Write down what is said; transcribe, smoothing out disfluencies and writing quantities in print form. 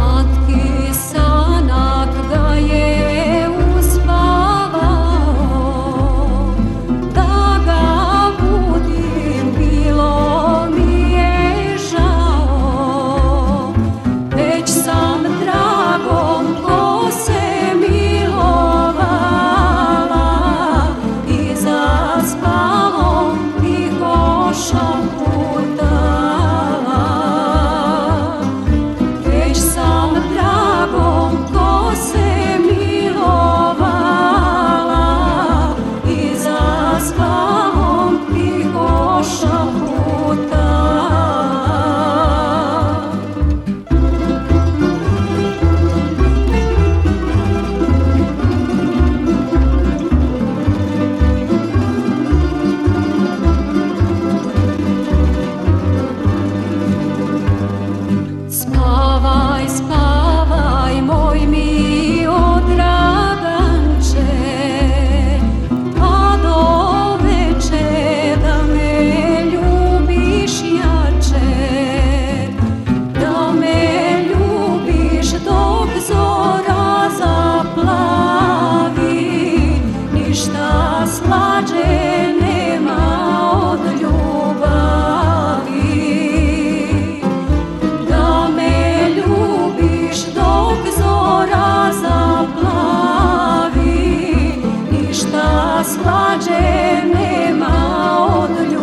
Slatki sanak ga je uspavao, da ga budim bilo mi je žao, već sam tragom ko se milovala i zaspalom tiho šaputala. Već sam tragom ko se milovala i zaspalom tiho šaputala. Spavaj, spavaj, moj mio Draganče, pa do veče da me ljubiš jače, da me ljubiš dok zora zaplavi, ništa slađe nema od ljubavi. Dok zora zaplavi, ništa slađe nema od ljubavi.